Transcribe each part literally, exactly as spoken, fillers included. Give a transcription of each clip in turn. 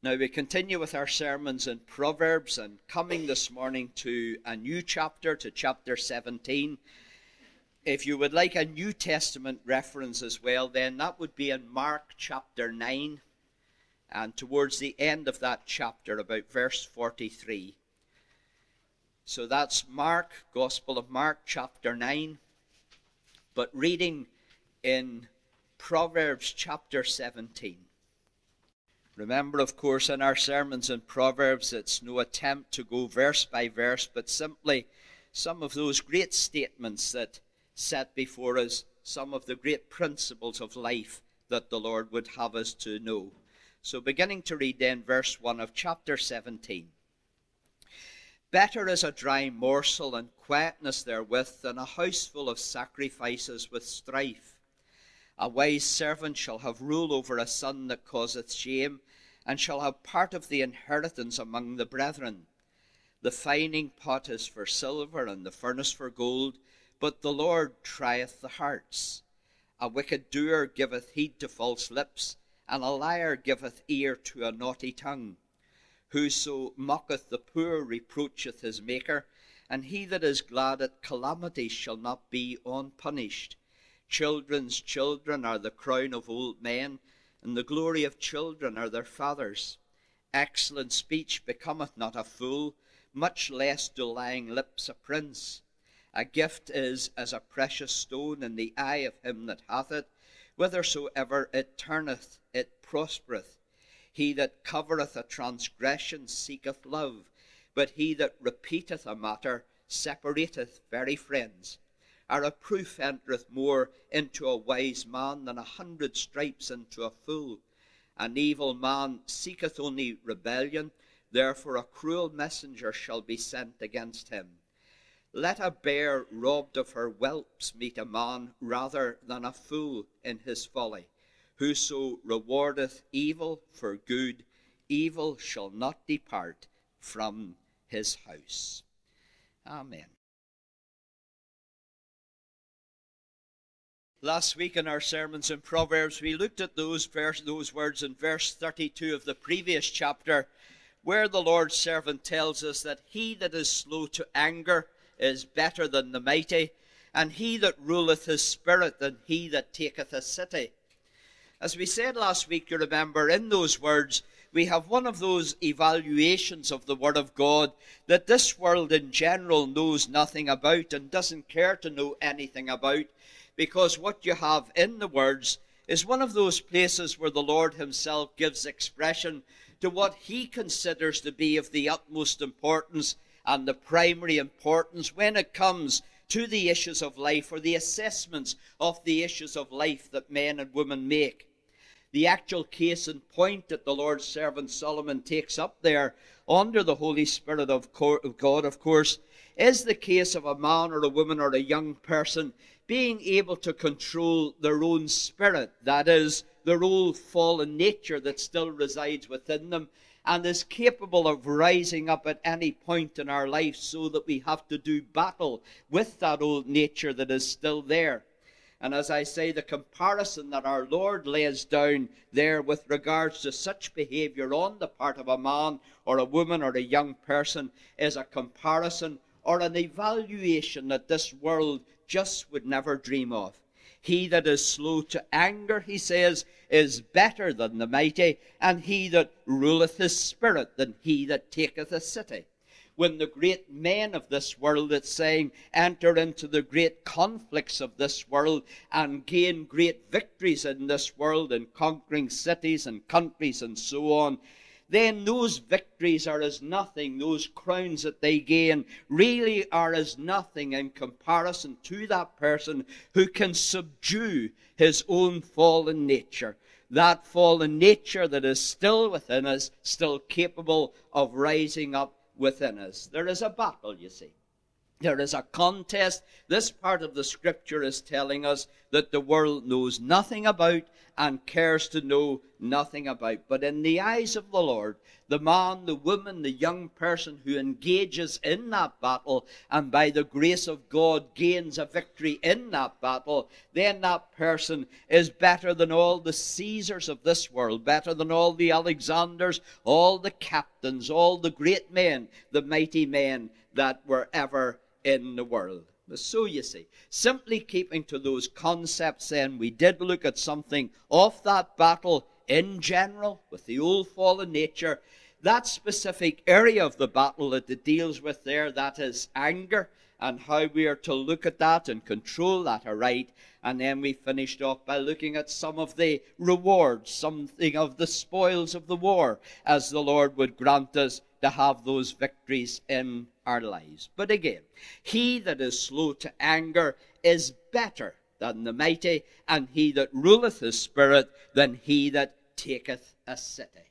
Now we continue with our sermons in Proverbs, and coming this morning to a new chapter, to chapter seventeen. If you would like a New Testament reference as well, then that would be in Mark chapter nine, and towards the end of that chapter, about verse forty-three. So that's Mark, Gospel of Mark chapter nine, but reading in Proverbs chapter seventeen. Remember, of course, in our sermons in Proverbs, it's no attempt to go verse by verse, but simply some of those great statements that set before us some of the great principles of life that the Lord would have us to know. So beginning to read then verse one of chapter seventeen. Better is a dry morsel and quietness therewith than a house full of sacrifices with strife. A wise servant shall have rule over a son that causeth shame, and shall have part of the inheritance among the brethren. The fining pot is for silver, and the furnace for gold, but the Lord trieth the hearts. A wicked doer giveth heed to false lips, and a liar giveth ear to a naughty tongue. Whoso mocketh the poor reproacheth his Maker, and he that is glad at calamity shall not be unpunished. Children's children are the crown of old men, and the glory of children are their fathers. Excellent speech becometh not a fool, much less do lying lips a prince. A gift is as a precious stone in the eye of him that hath it. Whithersoever it turneth, it prospereth. He that covereth a transgression seeketh love, but he that repeateth a matter separateth very friends. A reproof entereth more into a wise man than a hundred stripes into a fool. An evil man seeketh only rebellion, therefore a cruel messenger shall be sent against him. Let a bear robbed of her whelps meet a man rather than a fool in his folly. Whoso rewardeth evil for good, evil shall not depart from his house. Amen. Last week in our sermons in Proverbs, we looked at those verse, those words in verse thirty-two of the previous chapter, where the Lord's servant tells us that he that is slow to anger is better than the mighty, and he that ruleth his spirit than he that taketh a city. As we said last week, you remember, in those words, we have one of those evaluations of the Word of God that this world in general knows nothing about and doesn't care to know anything about, because what you have in the words is one of those places where the Lord himself gives expression to what he considers to be of the utmost importance and the primary importance when it comes to the issues of life, or the assessments of the issues of life that men and women make. The actual case in point that the Lord's servant Solomon takes up there under the Holy Spirit of God, of course, is the case of a man or a woman or a young person being able to control their own spirit, that is, their old fallen nature that still resides within them and is capable of rising up at any point in our life, so that we have to do battle with that old nature that is still there. And as I say, the comparison that our Lord lays down there with regards to such behavior on the part of a man or a woman or a young person is a comparison or an evaluation that this world just would never dream of. He that is slow to anger, he says, is better than the mighty, and he that ruleth his spirit than he that taketh a city. When the great men of this world, it's saying, enter into the great conflicts of this world and gain great victories in this world in conquering cities and countries and so on, then those victories are as nothing. Those crowns that they gain really are as nothing in comparison to that person who can subdue his own fallen nature. That fallen nature that is still within us, still capable of rising up within us. There is a battle, you see. There is a contest. This part of the scripture is telling us that the world knows nothing about and cares to know nothing about. But in the eyes of the Lord, the man, the woman, the young person who engages in that battle and by the grace of God gains a victory in that battle, then that person is better than all the Caesars of this world, better than all the Alexanders, all the captains, all the great men, the mighty men that were ever in the world. So you see, simply keeping to those concepts, then we did look at something of that battle in general with the old fallen nature. That specific area of the battle that it deals with there, that is anger, and how we are to look at that and control that aright. And then we finished off by looking at some of the rewards, something of the spoils of the war, as the Lord would grant us to have those victories in our lives. But again, he that is slow to anger is better than the mighty, and he that ruleth his spirit than he that taketh a city.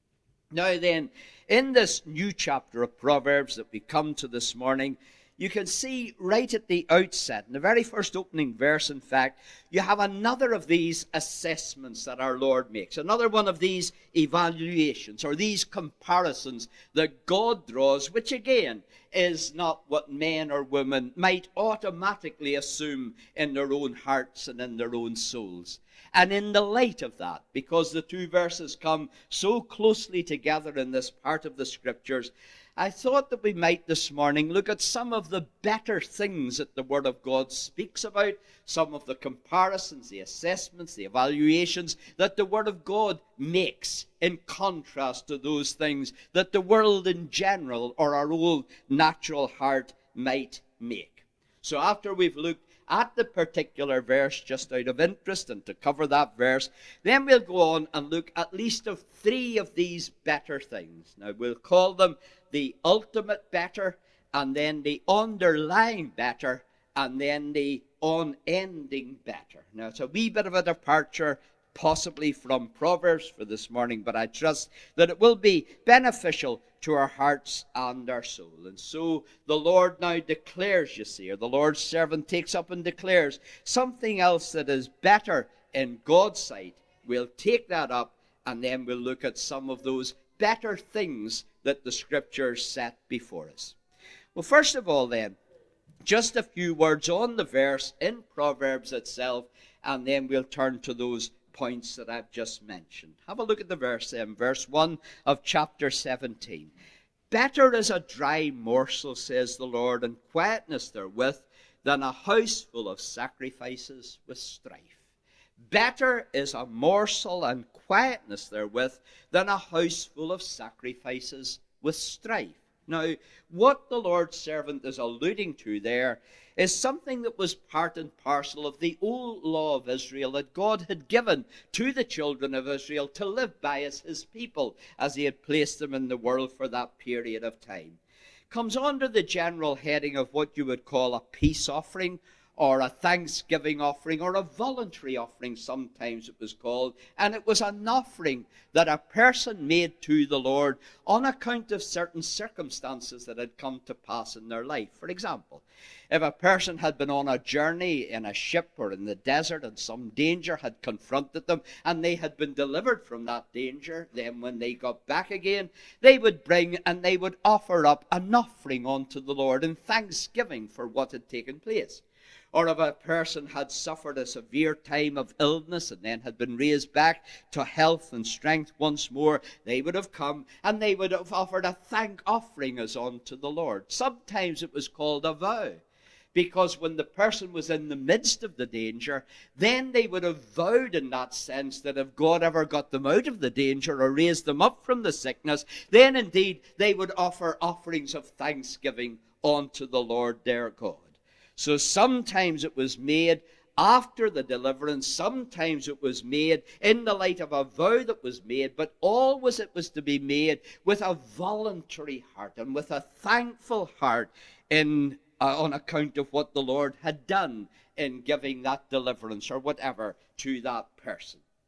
Now then, in this new chapter of Proverbs that we come to this morning, you can see right at the outset, in the very first opening verse, in fact, you have another of these assessments that our Lord makes. Another one of these evaluations or these comparisons that God draws, which again is not what men or women might automatically assume in their own hearts and in their own souls. And in the light of that, because the two verses come so closely together in this part of the scriptures, I thought that we might this morning look at some of the better things that the Word of God speaks about, some of the comparisons, the assessments, the evaluations that the Word of God makes in contrast to those things that the world in general or our own natural heart might make. So after we've looked at the particular verse just out of interest and to cover that verse, then we'll go on and look at least of three of these better things. Now we'll call them the ultimate better, and then the underlying better, and then the unending better. Now it's a wee bit of a departure possibly from Proverbs for this morning, but I trust that it will be beneficial to our hearts and our soul. And so the Lord now declares, you see, or the Lord's servant takes up and declares something else that is better in God's sight. We'll take that up, and then we'll look at some of those better things that the Scriptures set before us. Well, first of all then, just a few words on the verse in Proverbs itself, and then we'll turn to those points that I've just mentioned. Have a look at the verse then, verse one of chapter seventeen. Better is a dry morsel, says the Lord, and quietness therewith, than a house full of sacrifices with strife. Better is a morsel and quietness therewith than a house full of sacrifices with strife. Now, what the Lord's servant is alluding to there is something that was part and parcel of the old law of Israel that God had given to the children of Israel to live by as his people, as he had placed them in the world for that period of time. Comes under the general heading of what you would call a peace offering, or a thanksgiving offering, or a voluntary offering, sometimes it was called. And it was an offering that a person made to the Lord on account of certain circumstances that had come to pass in their life. For example, if a person had been on a journey in a ship or in the desert and some danger had confronted them and they had been delivered from that danger, then when they got back again, they would bring and they would offer up an offering unto the Lord in thanksgiving for what had taken place. Or if a person had suffered a severe time of illness and then had been raised back to health and strength once more, they would have come and they would have offered a thank offering as unto the Lord. Sometimes it was called a vow, because when the person was in the midst of the danger, then they would have vowed in that sense that if God ever got them out of the danger or raised them up from the sickness, then indeed they would offer offerings of thanksgiving unto the Lord their God. So sometimes it was made after the deliverance, sometimes it was made in the light of a vow that was made, but always it was to be made with a voluntary heart and with a thankful heart in uh, on account of what the Lord had done in giving that deliverance or whatever to that person.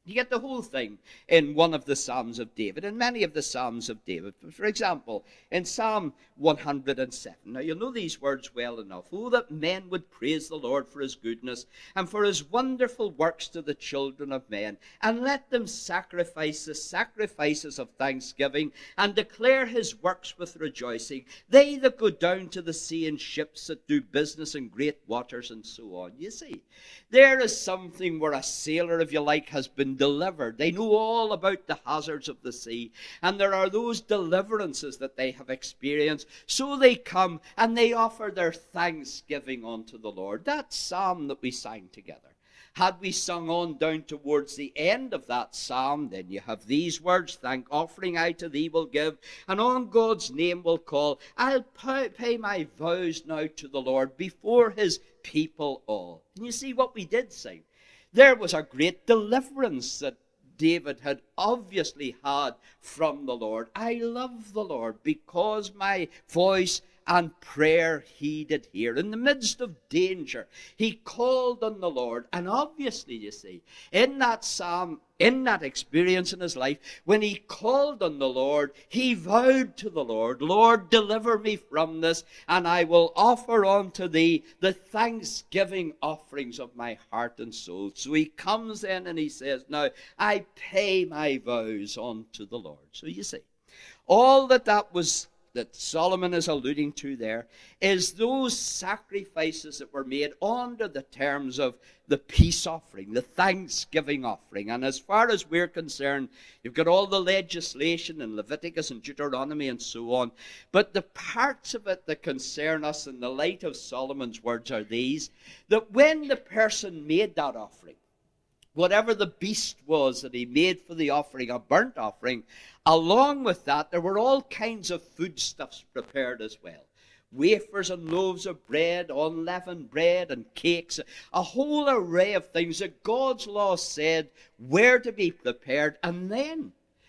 You get the whole thing in one of the Psalms of David, and many of the Psalms of David. For example, in Psalm one hundred seven. Now, you'll know these words well enough. Oh, that men would praise the Lord for his goodness and for his wonderful works to the children of men. And let them sacrifice the sacrifices of thanksgiving and declare his works with rejoicing. They that go down to the sea in ships that do business in great waters, and so on. You see, there is something where a sailor, if you like, has been delivered. They know all about the hazards of the sea, and there are those deliverances that they have experienced. So they come and they offer their thanksgiving unto the Lord. That psalm that we sang together, had we sung on down towards the end of that psalm, then you have these words: thank offering I to thee will give, and on God's name will call. I'll pay my vows now to the Lord before his people all. And you see what we did sing. There was a great deliverance that David had obviously had from the Lord. I love the Lord because my voice and prayer he did hear. In the midst of danger, he called on the Lord. And obviously, you see, in that psalm, in that experience in his life, when he called on the Lord, he vowed to the Lord, Lord, deliver me from this, and I will offer unto thee the thanksgiving offerings of my heart and soul. So he comes in and he says, now I pay my vows unto the Lord. So you see, all that that was that Solomon is alluding to there is those sacrifices that were made under the terms of the peace offering, the thanksgiving offering. And as far as we're concerned, you've got all the legislation in Leviticus and Deuteronomy and so on. But the parts of it that concern us in the light of Solomon's words are these: that when the person made that offering, whatever the beast was that he made for the offering, a burnt offering, along with that, there were all kinds of foodstuffs prepared as well. Wafers and loaves of bread, unleavened bread and cakes, a whole array of things that God's law said were to be prepared. And then,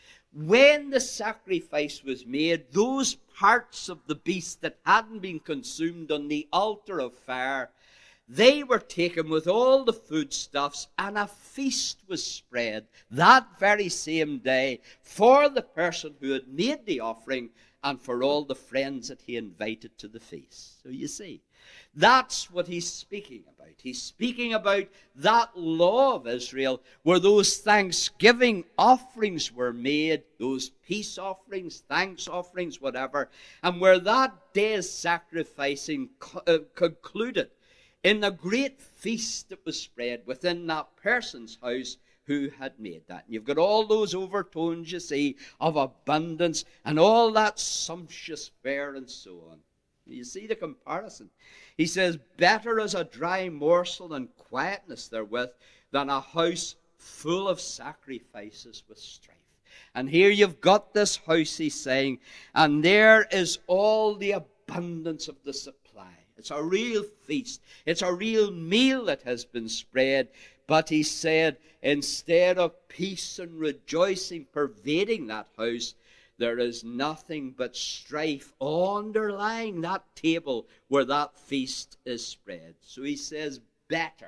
when the sacrifice was made, those parts of the beast that hadn't been consumed on the altar of fire, they were taken with all the foodstuffs, and a feast was spread that very same day for the person who had made the offering and for all the friends that he invited to the feast. So you see, that's what he's speaking about. He's speaking about that law of Israel where those thanksgiving offerings were made, those peace offerings, thanks offerings, whatever, and where that day's sacrificing co- uh, concluded in the great feast that was spread within that person's house who had made that. And you've got all those overtones, you see, of abundance and all that sumptuous fare and so on. You see the comparison. He says, better is a dry morsel and quietness therewith than a house full of sacrifices with strife. And here you've got this house, he's saying, and there is all the abundance of the supply. It's a real feast. It's a real meal that has been spread. But he said, instead of peace and rejoicing pervading that house, there is nothing but strife underlying that table where that feast is spread. So he says, better.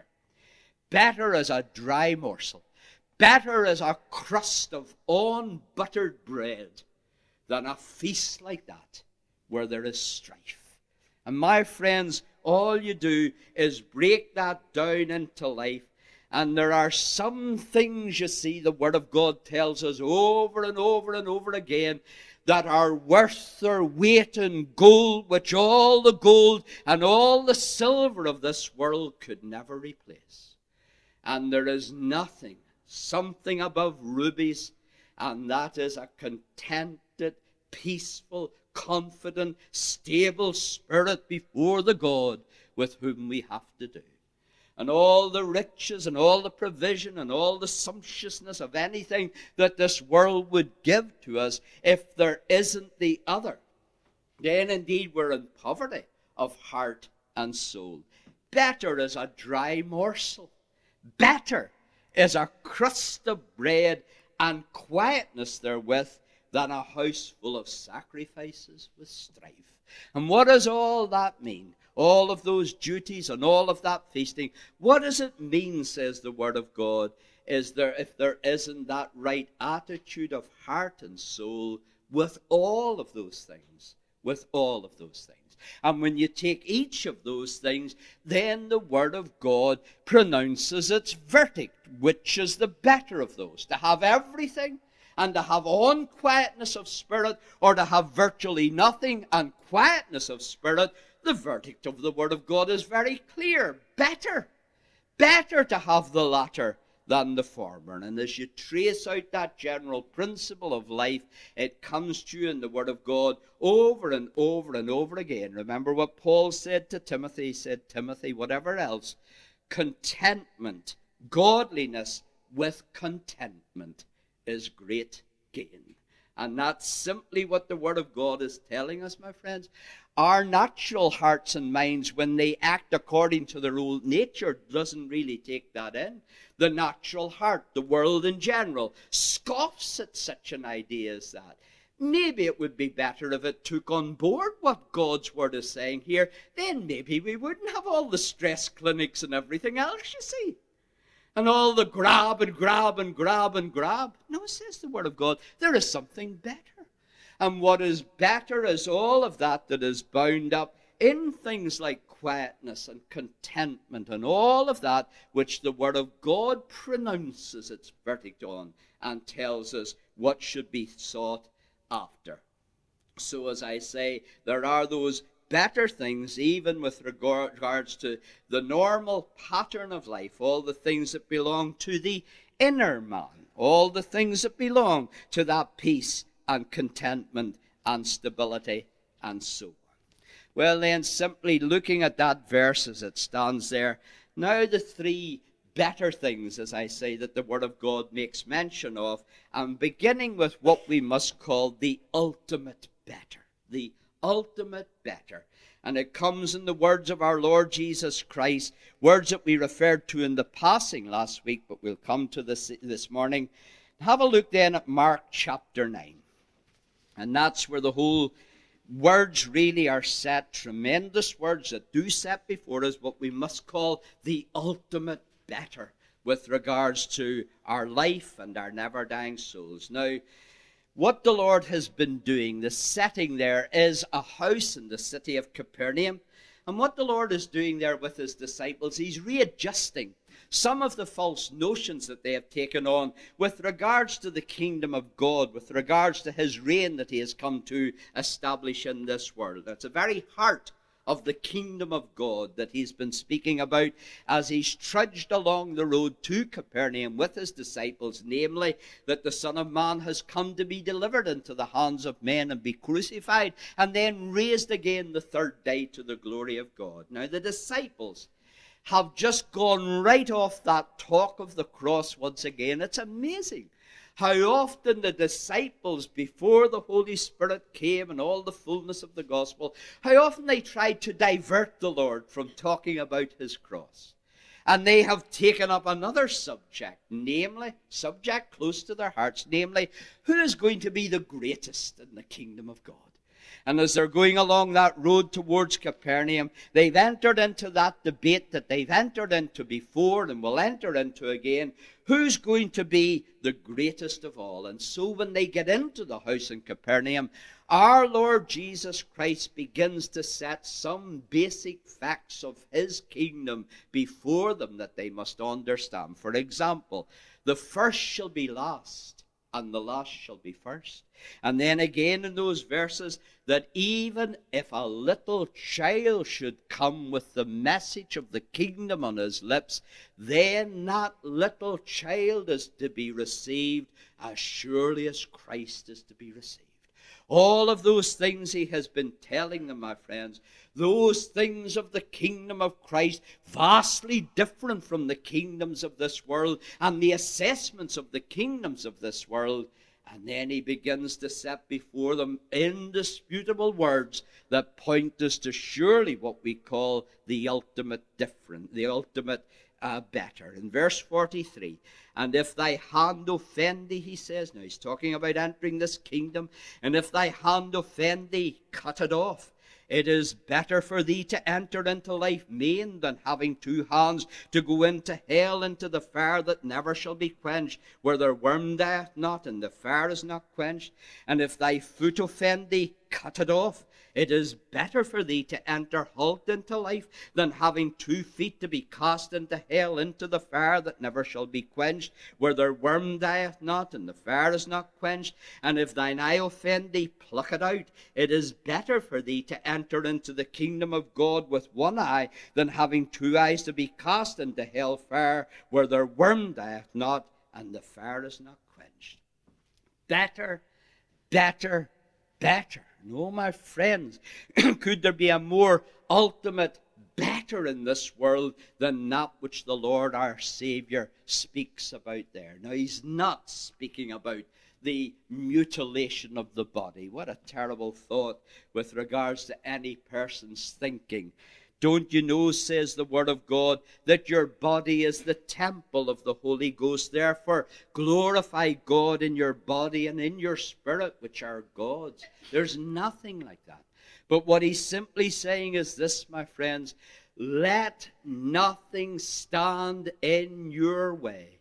Better as a dry morsel. Better as a crust of unbuttered bread than a feast like that where there is strife. And my friends, all you do is break that down into life. And there are some things, you see, the Word of God tells us over and over and over again that are worth their weight in gold, which all the gold and all the silver of this world could never replace. And there is nothing, something above rubies, and that is a contented, peaceful, confident, stable spirit before the God with whom we have to do. And all the riches and all the provision and all the sumptuousness of anything that this world would give to us, if there isn't the other, then indeed we're in poverty of heart and soul. Better is a dry morsel. Better is a crust of bread and quietness therewith than a house full of sacrifices with strife. And what does all that mean? all of those duties and all of that feasting. What does it mean, says the Word of God, is there if there isn't that right attitude of heart and soul with all of those things, with all of those things. And when you take each of those things, then the Word of God pronounces its verdict, which is the better of those. To have everything and to have unquietness of spirit, or to have virtually nothing and quietness of spirit, the verdict of the Word of God is very clear. Better. Better to have the latter than the former. And as you trace out that general principle of life, it comes to you in the Word of God over and over and over again. Remember what Paul said to Timothy. He said, Timothy, whatever else, contentment, godliness with contentment is great gain. And that's simply what the Word of God is telling us, my friends. Our natural hearts and minds, when they act according to their old nature, doesn't really take that in. The natural heart, the world in general, scoffs at such an idea as that. Maybe it would be better if it took on board what God's Word is saying here. Then maybe we wouldn't have all the stress clinics and everything else, you see. And all the grab and grab and grab and grab. No, says the Word of God, there is something better. And what is better is all of that that is bound up in things like quietness and contentment and all of that which the Word of God pronounces its verdict on and tells us what should be sought after. So as I say, there are those better things, even with regards to the normal pattern of life, all the things that belong to the inner man, all the things that belong to that peace and contentment and stability and so on. Well then, simply looking at that verse as it stands there, now the three better things, as I say, that the Word of God makes mention of, and beginning with what we must call the ultimate better. The ultimate better. And it comes in the words of our Lord Jesus Christ, words that we referred to in the passing last week, but we'll come to this this morning. Have a look then at Mark chapter nine. And that's where the whole words really are set, tremendous words that do set before us what we must call the ultimate better with regards to our life and our never-dying souls. Now, what the Lord has been doing, the setting there is a house in the city of Capernaum. And what the Lord is doing there with his disciples, he's readjusting some of the false notions that they have taken on with regards to the kingdom of God, with regards to his reign that he has come to establish in this world. That's the very heart of the kingdom of God that he's been speaking about as he's trudged along the road to Capernaum with his disciples, namely that the Son of Man has come to be delivered into the hands of men and be crucified and then raised again the third day to the glory of God. Now the disciples have just gone right off that talk of the cross once again. It's amazing how often the disciples, before the Holy Spirit came and all the fullness of the gospel, how often they tried to divert the Lord from talking about his cross. And they have taken up another subject, namely, subject close to their hearts, namely, who is going to be the greatest in the kingdom of God? And as they're going along that road towards Capernaum, they've entered into that debate that they've entered into before and will enter into again. Who's going to be the greatest of all? And so when they get into the house in Capernaum, our Lord Jesus Christ begins to set some basic facts of his kingdom before them that they must understand. For example, the first shall be last, and the last shall be first. And then again in those verses, that even if a little child should come with the message of the kingdom on his lips, then that little child is to be received as surely as Christ is to be received. All of those things he has been telling them, my friends, those things of the kingdom of Christ, vastly different from the kingdoms of this world and the assessments of the kingdoms of this world. And then he begins to set before them indisputable words that point us to surely what we call the ultimate different, the ultimate uh, better. In verse forty-three, and if thy hand offend thee, he says, now he's talking about entering this kingdom, and if thy hand offend thee, cut it off. It is better for thee to enter into life maimed than having two hands to go into hell, into the fire that never shall be quenched, where their worm dieth not and the fire is not quenched. And if thy foot offend thee, cut it off. It is better for thee to enter halt into life than having two feet to be cast into hell, into the fire that never shall be quenched, where their worm dieth not and the fire is not quenched. And if thine eye offend thee, pluck it out. It is better for thee to enter into the kingdom of God with one eye than having two eyes to be cast into hell fire, where their worm dieth not and the fire is not quenched. Better, better, better. No, my friends, could there be a more ultimate better in this world than that which the Lord our Savior speaks about there? Now, he's not speaking about the mutilation of the body. What a terrible thought with regards to any person's thinking. Don't you know, says the Word of God, that your body is the temple of the Holy Ghost? Therefore, glorify God in your body and in your spirit, which are God's. There's nothing like that. But what he's simply saying is this, my friends: let nothing stand in your way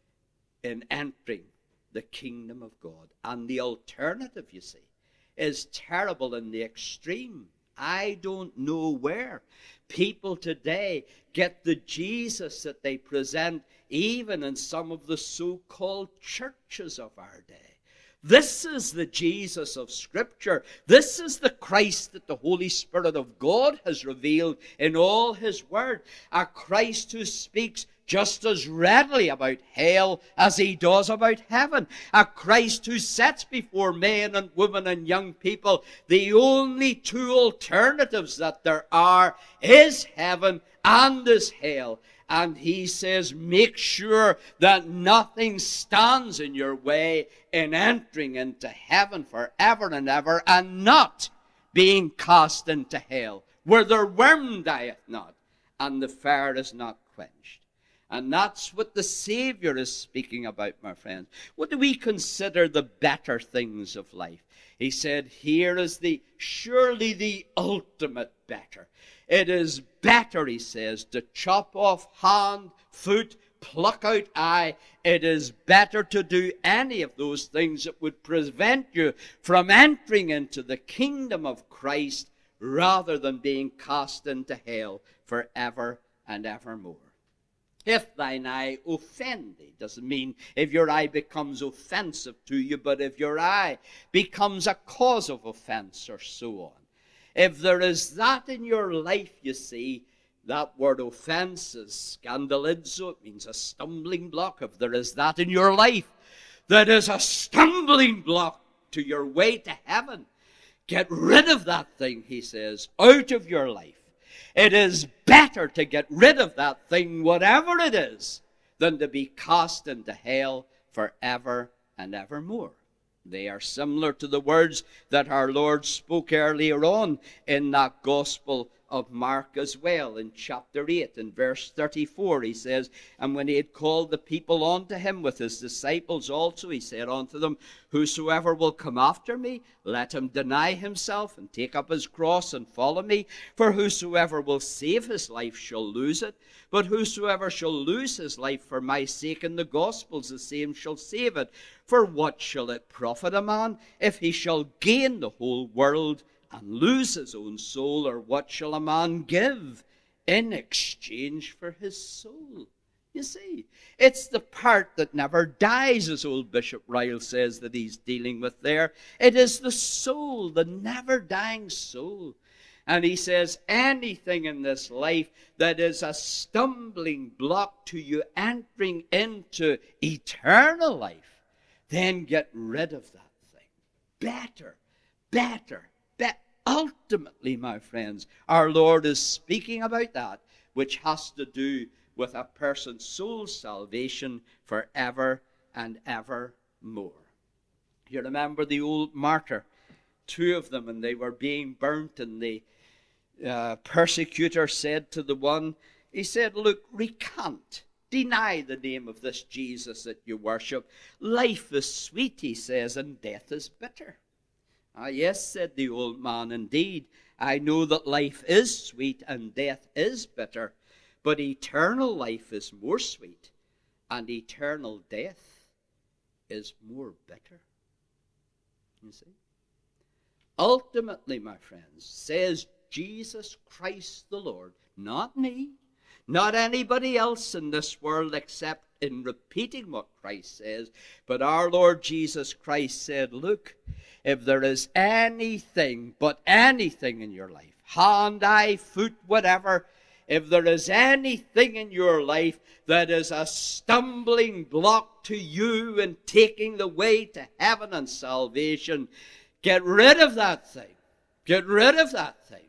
in entering the kingdom of God. And the alternative, you see, is terrible in the extreme. I don't know where people today get the Jesus that they present, even in some of the so-called churches of our day. This is the Jesus of Scripture. This is the Christ that the Holy Spirit of God has revealed in all His Word. A Christ who speaks just as readily about hell as he does about heaven. A Christ who sets before men and women and young people the only two alternatives that there are is heaven and is hell. And he says, make sure that nothing stands in your way in entering into heaven forever and ever, and not being cast into hell, where their worm dieth not and the fire is not quenched. And that's what the Savior is speaking about, my friends. What do we consider the better things of life? He said, here is the surely the ultimate better. It is better, he says, to chop off hand, foot, pluck out eye. It is better to do any of those things that would prevent you from entering into the kingdom of Christ, rather than being cast into hell forever and evermore. If thine eye offend thee, doesn't mean if your eye becomes offensive to you, but if your eye becomes a cause of offense, or so on. If there is that in your life, you see, that word offense is scandalizo, it means a stumbling block. If there is that in your life that is a stumbling block to your way to heaven, get rid of that thing, he says, out of your life. It is better to get rid of that thing, whatever it is, than to be cast into hell forever and evermore. They are similar to the words that our Lord spoke earlier on in that Gospel of Mark as well. In chapter eight, in verse thirty-four, he says, and when he had called the people unto him with his disciples also, he said unto them, whosoever will come after me, let him deny himself and take up his cross and follow me. For whosoever will save his life shall lose it, but whosoever shall lose his life for my sake and the gospel's, the same shall save it. For what shall it profit a man if he shall gain the whole world and lose his own soul? Or what shall a man give in exchange for his soul? You see, it's the part that never dies, as old Bishop Ryle says, that he's dealing with there. It is the soul, the never dying soul. And he says, anything in this life that is a stumbling block to you entering into eternal life, then get rid of that thing. Better, better, better. Ultimately, my friends, our Lord is speaking about that which has to do with a person's soul's salvation forever and evermore. You remember the old martyr, two of them, and they were being burnt, and the uh, persecutor said to the one, he said, look, recant. Deny the name of this Jesus that you worship. Life is sweet, he says, and death is bitter. Ah, yes, said the old man, indeed, I know that life is sweet and death is bitter, but eternal life is more sweet, and eternal death is more bitter. You see? Ultimately, my friends, says Jesus Christ the Lord, not me, not anybody else in this world except in repeating what Christ says, but our Lord Jesus Christ said, look, if there is anything, but anything in your life, hand, eye, foot, whatever, if there is anything in your life that is a stumbling block to you in taking the way to heaven and salvation, get rid of that thing. Get rid of that thing.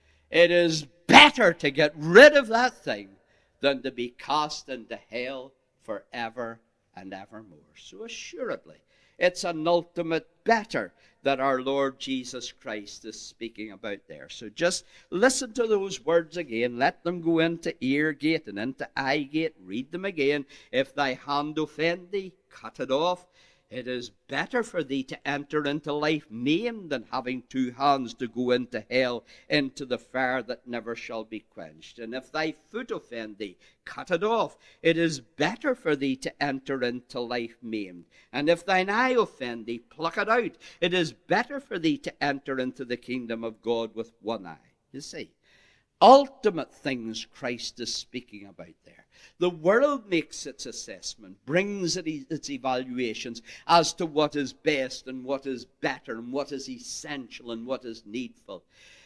It is better to get rid of that thing than to be cast into hell forever and evermore. So assuredly, it's an ultimate better that our Lord Jesus Christ is speaking about there. So just listen to those words again. Let them go into ear gate and into eye gate. Read them again. If thy hand offend thee, cut it off. It is better for thee to enter into life maimed than having two hands to go into hell, into the fire that never shall be quenched. And if thy foot offend thee, cut it off. It is better for thee to enter into life maimed. And if thine eye offend thee, pluck it out. It is better for thee to enter into the kingdom of God with one eye. You see, ultimate things Christ is speaking about there. The world makes its assessment, brings it its evaluations as to what is best and what is better and what is essential and what is needful.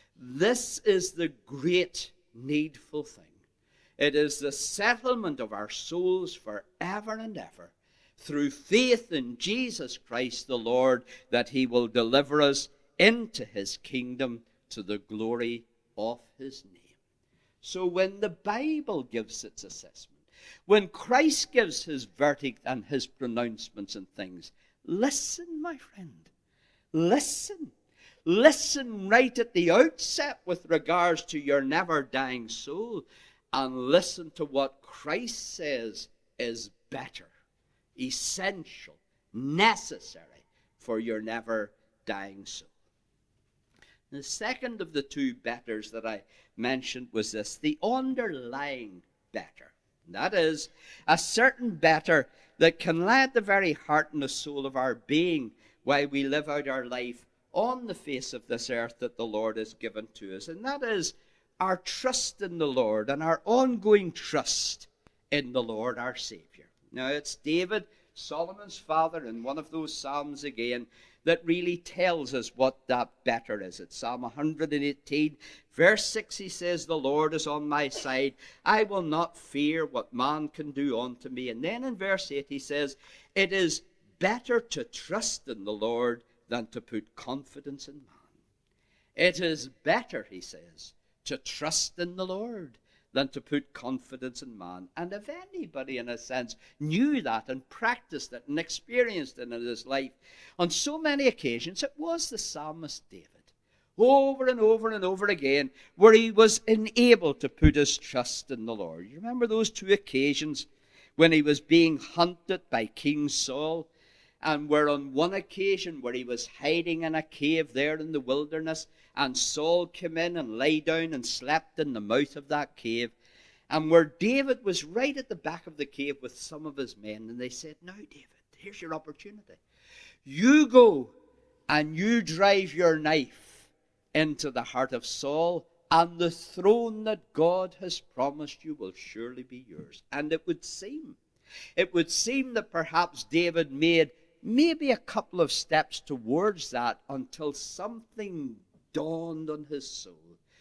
This is the great needful thing. It is the settlement of our souls forever and ever through faith in Jesus Christ the Lord, that he will deliver us into his kingdom to the glory of his name. So when the Bible gives its assessment, when Christ gives his verdict and his pronouncements and things, listen, my friend. Listen. Listen right at the outset with regards to your never-dying soul, and listen to what Christ says is better, essential, necessary for your never-dying soul. The second of the two betters that I mentioned was this, the underlying better. That is, a certain better that can lie at the very heart and the soul of our being while we live out our life on the face of this earth that the Lord has given to us. And that is our trust in the Lord and our ongoing trust in the Lord our Savior. Now, it's David, Solomon's father, in one of those Psalms again, that really tells us what that better is. It's Psalm one eighteen, verse six, he says, the Lord is on my side. I will not fear what man can do unto me. And then in verse eight, he says, it is better to trust in the Lord than to put confidence in man. It is better, he says, to trust in the Lord than to put confidence in man. And if anybody, in a sense, knew that and practiced it and experienced it in his life on so many occasions, it was the psalmist David. Over and over and over again, where he was enabled to put his trust in the Lord. You remember those two occasions when he was being hunted by King Saul, and where on one occasion where he was hiding in a cave there in the wilderness, and Saul came in and lay down and slept in the mouth of that cave, and where David was right at the back of the cave with some of his men, and they said, now David, here's your opportunity. You go and you drive your knife into the heart of Saul, and the throne that God has promised you will surely be yours. And it would seem, it would seem that perhaps David made maybe a couple of steps towards that until something dawned on his soul,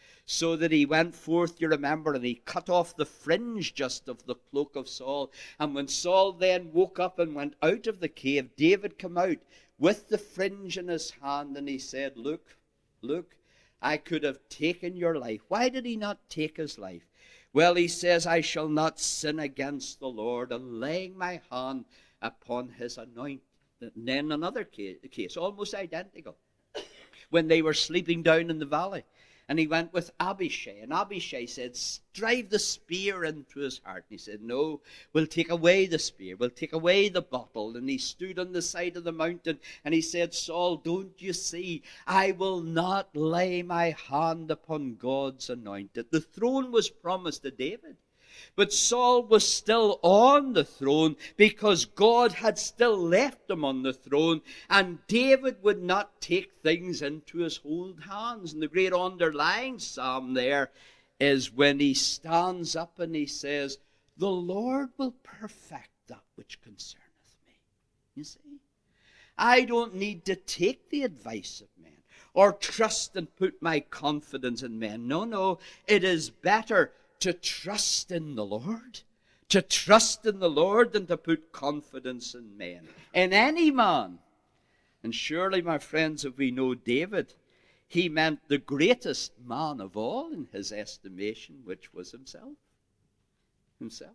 so that he went forth, you remember, and he cut off the fringe just of the cloak of Saul. And when Saul then woke up and went out of the cave, David came out with the fringe in his hand, and he said, look, look, I could have taken your life. Why did he not take his life? Well, he says, I shall not sin against the Lord, and laying my hand upon his anointing. And then another case, case almost identical, when they were sleeping down in the valley, And he went with Abishai. And Abishai said, drive the spear into his heart. And he said, no, we'll take away the spear. We'll take away the bottle. And he stood on the side of the mountain. And he said, Saul, don't you see? I will not lay my hand upon God's anointed. The throne was promised to David. But Saul was still on the throne because God had still left him on the throne, and David would not take things into his own hands. And the great underlying psalm there is when he stands up and he says, the Lord will perfect that which concerneth me. You see, I don't need to take the advice of men or trust and put my confidence in men. No, no, it is better to trust in the Lord, to trust in the Lord than to put confidence in men, in any man. And surely, my friends, if we know David, he meant the greatest man of all in his estimation, which was himself. Himself.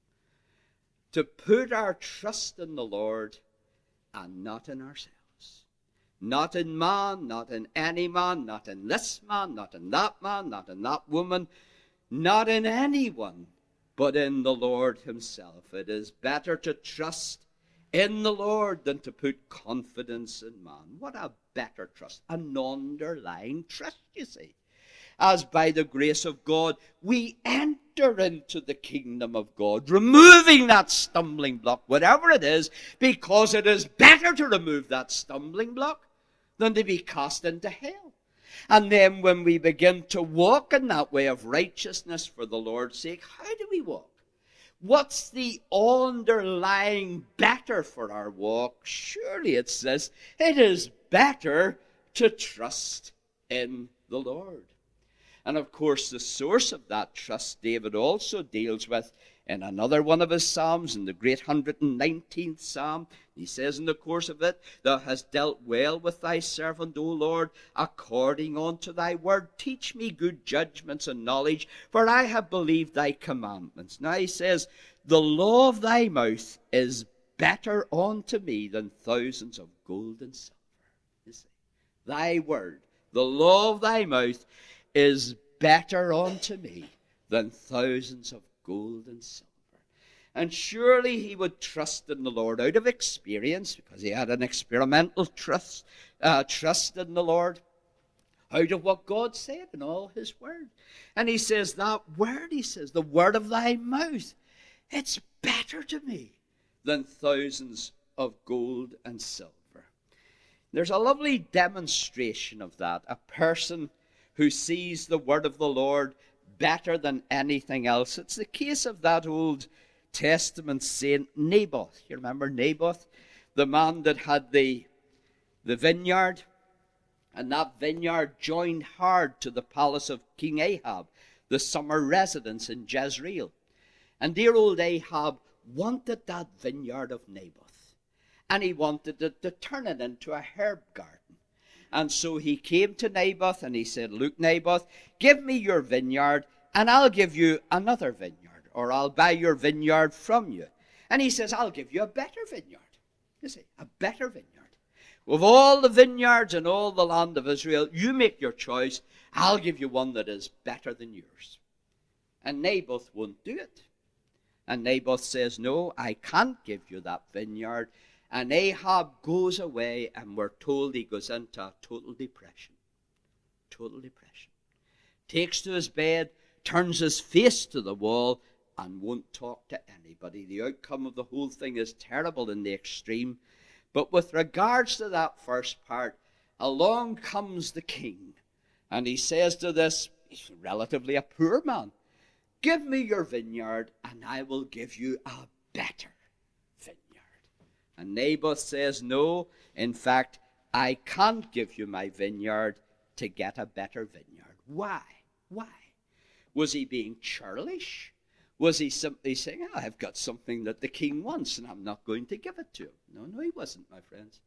To put our trust in the Lord and not in ourselves. Not in man, not in any man, not in this man, not in that man, not in that woman, not in anyone, but in the Lord himself. It is better to trust in the Lord than to put confidence in man. What a better trust, an underlying trust, you see. As by the grace of God, we enter into the kingdom of God, removing that stumbling block, whatever it is, because it is better to remove that stumbling block than to be cast into hell. And then when we begin to walk in that way of righteousness for the Lord's sake, how do we walk? What's the underlying better for our walk? Surely it's this. It is better to trust in the Lord. And of course, the source of that trust David also deals with in another one of his psalms, in the great one hundred nineteenth psalm. He says in the course of it, thou hast dealt well with thy servant, O Lord, according unto thy word. Teach me good judgments and knowledge, for I have believed thy commandments. Now he says, the law of thy mouth is better unto me than thousands of gold and silver. You see, thy word, the law of thy mouth, is better unto me than thousands of gold and silver. And surely he would trust in the Lord out of experience, because he had an experimental trust, uh, trust in the Lord, out of what God said in all his word. And he says, that word, he says, the word of thy mouth, it's better to me than thousands of gold and silver. There's a lovely demonstration of that. A person who sees the word of the Lord better than anything else. It's the case of that Old Testament saint Naboth. You remember Naboth? The man that had the, the vineyard. And that vineyard joined hard to the palace of King Ahab, the summer residence in Jezreel. And dear old Ahab wanted that vineyard of Naboth. And he wanted to, to turn it into a herb garden. And so he came to Naboth and he said, look, Naboth, give me your vineyard and I'll give you another vineyard, or I'll buy your vineyard from you. And he says, I'll give you a better vineyard. You see, a better vineyard. Of all the vineyards in all the land of Israel, you make your choice. I'll give you one that is better than yours. And Naboth won't do it. And Naboth says, no, I can't give you that vineyard. And Ahab goes away, and we're told he goes into a total depression. Total depression. Takes to his bed, turns his face to the wall, and won't talk to anybody. The outcome of the whole thing is terrible in the extreme. But with regards to that first part, along comes the king. And he says to this, he's relatively a poor man, give me your vineyard, and I will give you a better vineyard. And Naboth says, no, in fact, I can't give you my vineyard to get a better vineyard. Why? Why? Was he being churlish? Was he simply saying, oh, I've got something that the king wants and I'm not going to give it to him? No, no, he wasn't, my friends.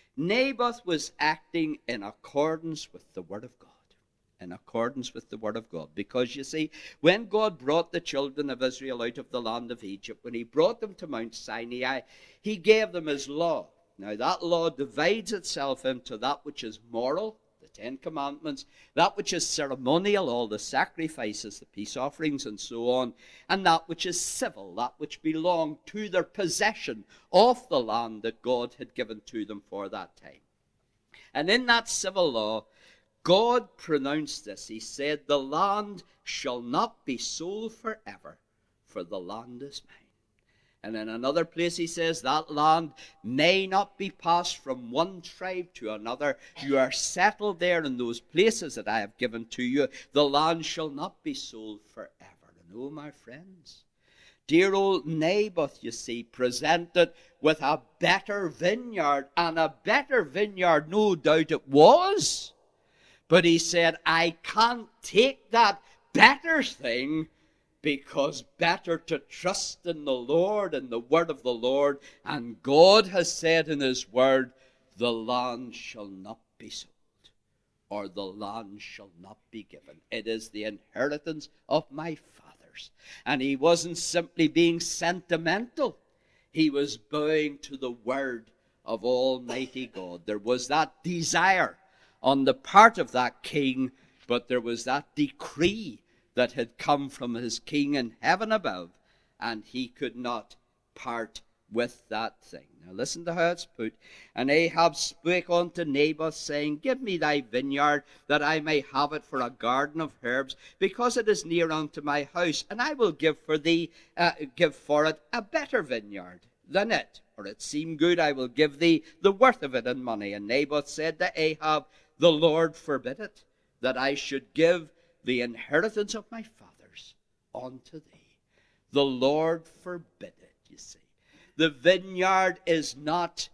Naboth was acting in accordance with the word of God. In accordance with the word of God. Because, you see, when God brought the children of Israel out of the land of Egypt, when he brought them to Mount Sinai, he gave them his law. Now, that law divides itself into that which is moral the Ten Commandments, that which is ceremonial, all the sacrifices, the peace offerings, and so on, and that which is civil, that which belonged to their possession of the land that God had given to them for that time. And in that civil law, God pronounced this. He said, the land shall not be sold forever, for the land is mine. And in another place he says, that land may not be passed from one tribe to another. You are settled there in those places that I have given to you. The land shall not be sold forever. And oh, my friends, dear old Naboth, you see, presented with a better vineyard, and a better vineyard, no doubt it was. But he said, I can't take that better thing, because better to trust in the Lord and the word of the Lord. And God has said in his word, the land shall not be sold, or the land shall not be given. It is the inheritance of my fathers. And he wasn't simply being sentimental. He was bowing to the word of Almighty God. There was that desire on the part of that king, but there was that decree that had come from his king in heaven above, and he could not part with that thing. Now listen to how it's put. And Ahab spake unto Naboth, saying, give me thy vineyard, that I may have it for a garden of herbs, because it is near unto my house, and I will give for thee, uh, give for it a better vineyard than it. For it seemed good, I will give thee the worth of it in money. And Naboth said to Ahab, the Lord forbid it, that I should give the inheritance of my fathers unto thee. The Lord forbid it, you see. The vineyard is not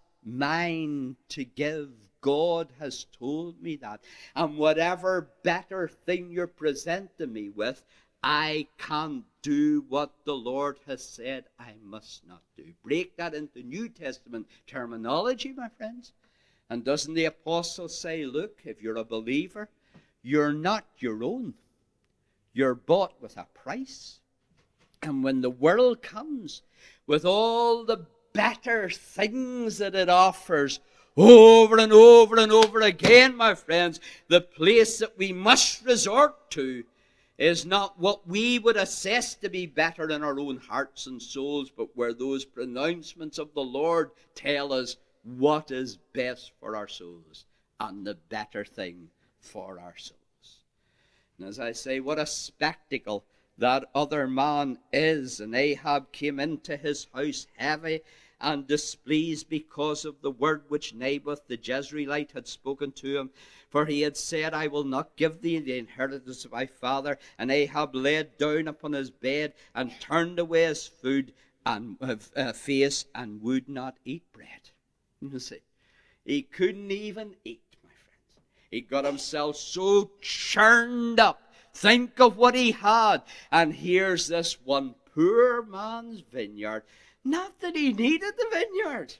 mine to give. God has told me that. And whatever better thing you're presenting me with, I can't do what the Lord has said I must not do. Break that into New Testament terminology, my friends. And doesn't the apostle say, look, if you're a believer, you're not your own. You're bought with a price. And when the world comes with all the better things that it offers over and over and over again, my friends, the place that we must resort to is not what we would assess to be better in our own hearts and souls, but where those pronouncements of the Lord tell us what is best for our souls and the better thing for our souls. And as I say, what a spectacle that other man is. And Ahab came into his house heavy and displeased because of the word which Naboth the Jezreelite had spoken to him. For he had said, I will not give thee the inheritance of my father. And Ahab laid down upon his bed and turned away his food and uh, face and would not eat bread. You see, he couldn't even eat. He got himself so churned up. Think of what he had. And here's this one poor man's vineyard. Not that he needed the vineyard.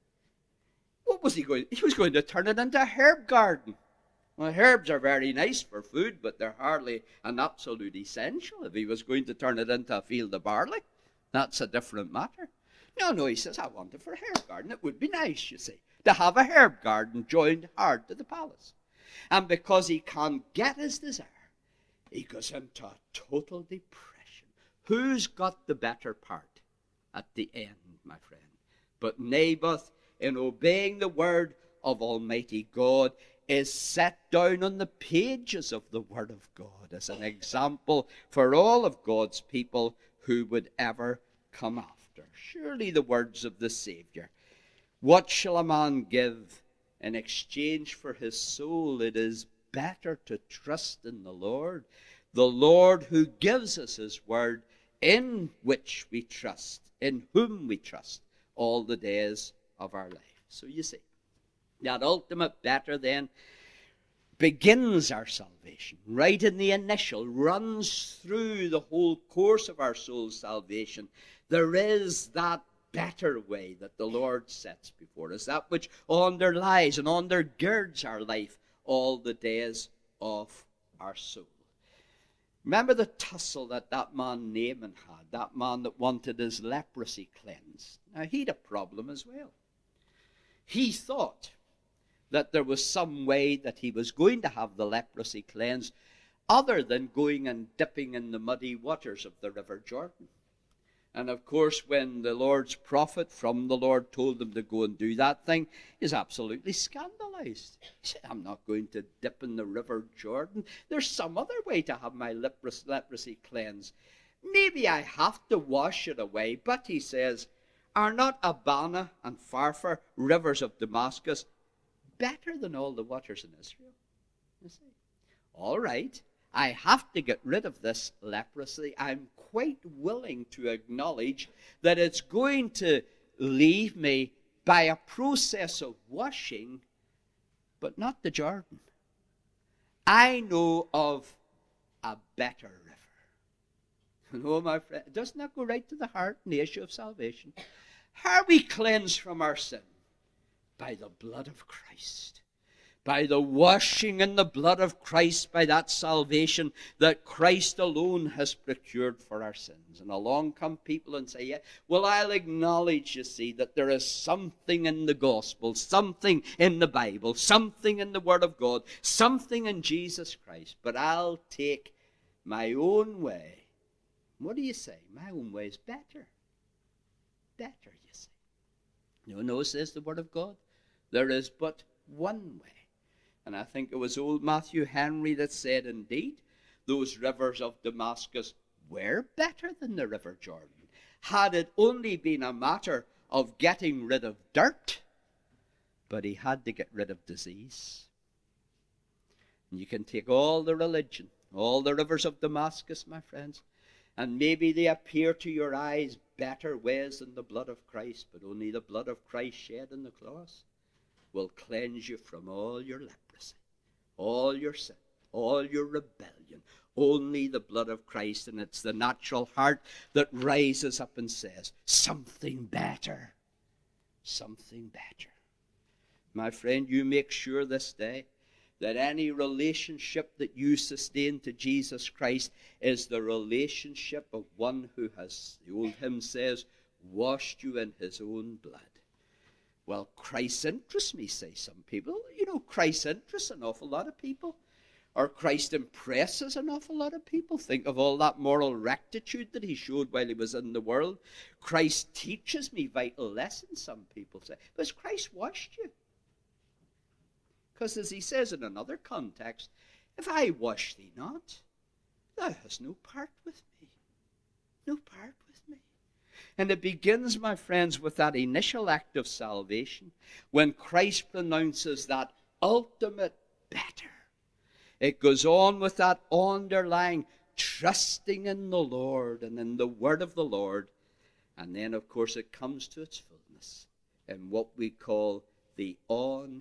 What was he going? He was going to turn it into a herb garden. Well, herbs are very nice for food, but they're hardly an absolute essential. If he was going to turn it into a field of barley, that's a different matter. No, no, he says, I want it for a herb garden. It would be nice, you see, to have a herb garden joined hard to the palace. And because he can't get his desire, he goes into a total depression. Who's got the better part at the end, my friend? But Naboth, in obeying the word of Almighty God, is set down on the pages of the word of God as an example for all of God's people who would ever come after. Surely the words of the Savior, what shall a man give in exchange for his soul? It is better to trust in the Lord, the Lord who gives us his word, in which we trust, in whom we trust all the days of our life. So you see, that ultimate better then begins our salvation, right in the initial, runs through the whole course of our soul's salvation. There is that better way that the Lord sets before us, that which underlies and undergirds our life all the days of our soul. Remember the tussle that that man Naaman had, that man that wanted his leprosy cleansed. Now, he'd a problem as well. He thought that there was some way that he was going to have the leprosy cleansed other than going and dipping in the muddy waters of the River Jordan. And of course, when the Lord's prophet from the Lord told him to go and do that thing, he's absolutely scandalized. He said, I'm not going to dip in the River Jordan. There's some other way to have my leprosy cleansed. Maybe I have to wash it away, but he says, are not Abana and Pharpar, rivers of Damascus, better than all the waters in Israel? You see? All right, I have to get rid of this leprosy. I'm quite willing to acknowledge that it's going to leave me by a process of washing, but not the Jordan. I know of a better river. No, my friend, doesn't that go right to the heart in the issue of salvation? How are we cleansed from our sin? By the blood of Christ. By the washing in the blood of Christ, by that salvation that Christ alone has procured for our sins. And along come people and say, yeah, well, I'll acknowledge, you see, that there is something in the gospel, something in the Bible, something in the Word of God, something in Jesus Christ, but I'll take my own way. What do you say? My own way is better. Better, you see. No, no, says the Word of God. There is but one way. And I think it was old Matthew Henry that said, indeed, those rivers of Damascus were better than the River Jordan. Had it only been a matter of getting rid of dirt, but he had to get rid of disease. And you can take all the religion, all the rivers of Damascus, my friends, and maybe they appear to your eyes better ways than the blood of Christ, but only the blood of Christ shed on the cross will cleanse you from all your leprosy, all your sin, all your rebellion. Only the blood of Christ, and it's the natural heart that rises up and says, something better, something better. My friend, you make sure this day that any relationship that you sustain to Jesus Christ is the relationship of one who has, the old hymn says, washed you in his own blood. Well, Christ interests me, say some people. You know, Christ interests an awful lot of people. Or Christ impresses an awful lot of people. Think of all that moral rectitude that he showed while he was in the world. Christ teaches me vital lessons, some people say. But has Christ washed you? Because as he says in another context, if I wash thee not, thou hast no part with me. No part with me. And it begins, my friends, with that initial act of salvation, when Christ pronounces that ultimate better. It goes on with that underlying trusting in the Lord and in the word of the Lord. And then, of course, it comes to its fullness in what we call the unending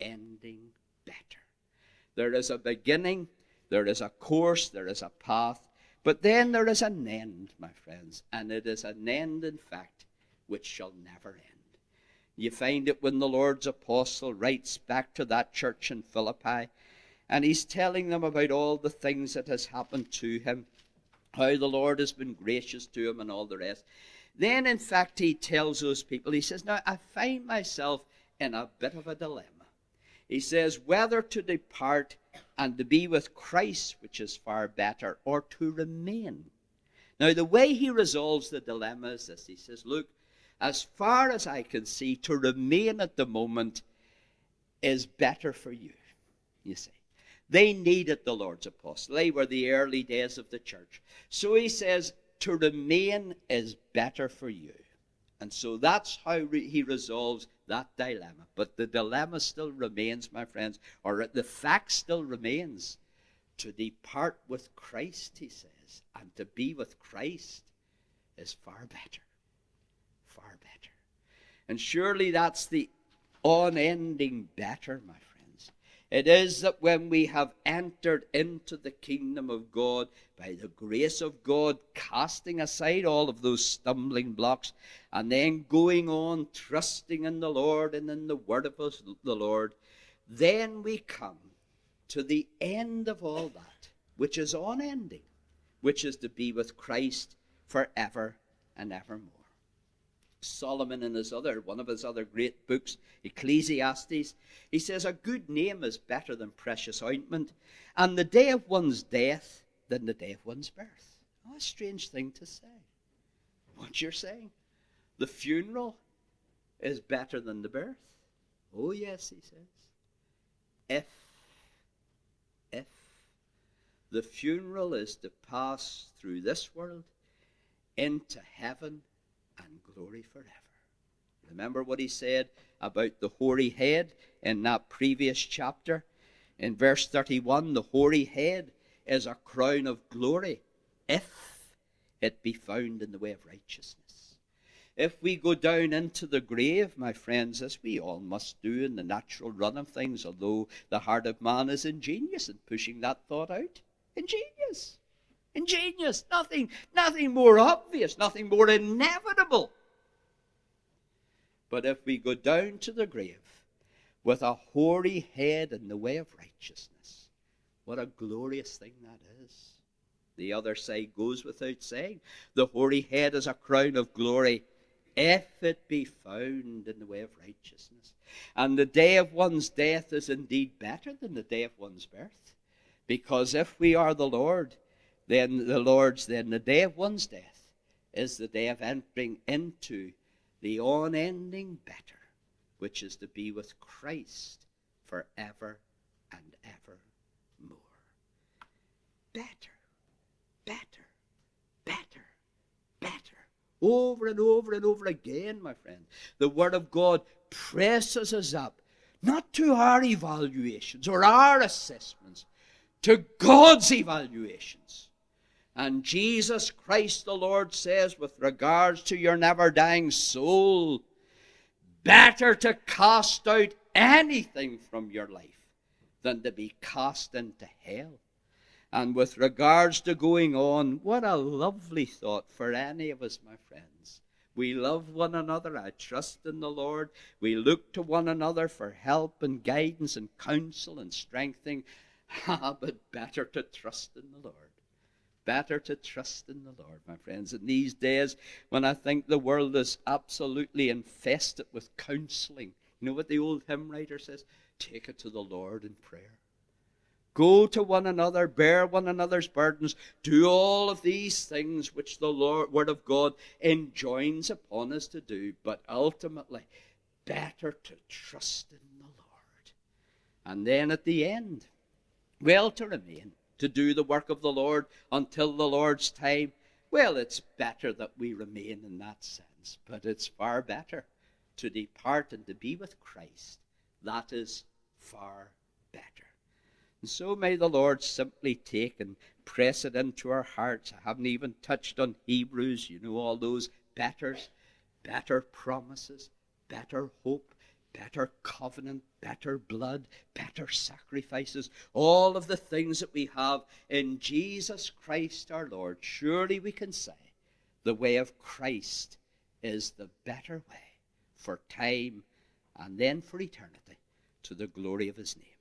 better. There is a beginning, there is a course, there is a path, but then there is an end, my friends, and it is an end, in fact, which shall never end. You find it when the Lord's apostle writes back to that church in Philippi, and he's telling them about all the things that has happened to him, how the Lord has been gracious to him and all the rest. Then, in fact, he tells those people, he says, now, I find myself in a bit of a dilemma. He says, whether to depart and to be with Christ, which is far better, or to remain. Now, the way he resolves the dilemma is this. He says, look, as far as I can see, to remain at the moment is better for you, you see. They needed the Lord's apostle. They were the early days of the church. So he says, to remain is better for you. And so that's how re- he resolves that dilemma. But the dilemma still remains, my friends, or the fact still remains. To depart with Christ, he says, and to be with Christ is far better. Far better. And surely that's the unending better, my friends. It is that when we have entered into the kingdom of God, by the grace of God, casting aside all of those stumbling blocks, and then going on trusting in the Lord and in the word of us, the Lord, then we come to the end of all that, which is unending, which is to be with Christ forever and evermore. Solomon, in his other, one of his other great books, Ecclesiastes, he says, a good name is better than precious ointment, and the day of one's death than the day of one's birth. Oh, a strange thing to say. What you're saying? The funeral is better than the birth? Oh, yes, he says. If, if the funeral is to pass through this world into heaven and glory forever. Remember what he said about the hoary head in that previous chapter? In verse thirty-one, the hoary head is a crown of glory if it be found in the way of righteousness. If we go down into the grave, my friends, as we all must do in the natural run of things, although the heart of man is ingenious in pushing that thought out. Ingenious. Ingenious. Nothing, nothing more obvious, nothing more inevitable. But if we go down to the grave with a hoary head in the way of righteousness, what a glorious thing that is. The other side goes without saying. The hoary head is a crown of glory if it be found in the way of righteousness. And the day of one's death is indeed better than the day of one's birth. Because if we are the Lord, then the Lord's, then the day of one's death is the day of entering into the unending better, which is to be with Christ forever and evermore. Better, better, better, better. Over and over and over again, my friend. The Word of God presses us up, not to our evaluations or our assessments, to God's evaluations. And Jesus Christ the Lord says, with regards to your never-dying soul, better to cast out anything from your life than to be cast into hell. And with regards to going on, what a lovely thought for any of us, my friends. We love one another. I trust in the Lord. We look to one another for help and guidance and counsel and strengthening. Ah, but better to trust in the Lord. Better to trust in the Lord, my friends. In these days, when I think the world is absolutely infested with counseling, you know what the old hymn writer says? Take it to the Lord in prayer. Go to one another, bear one another's burdens, do all of these things which the Lord, Word of God enjoins upon us to do. But ultimately, better to trust in the Lord. And then at the end, well, to remain, to do the work of the Lord until the Lord's time. Well, it's better that we remain in that sense, but it's far better to depart and to be with Christ. That is far better. And so may the Lord simply take and press it into our hearts. I haven't even touched on Hebrews. You know, all those betters, better promises, better hope, better covenant, better blood, better sacrifices, all of the things that we have in Jesus Christ our Lord. Surely we can say the way of Christ is the better way for time and then for eternity, to the glory of his name.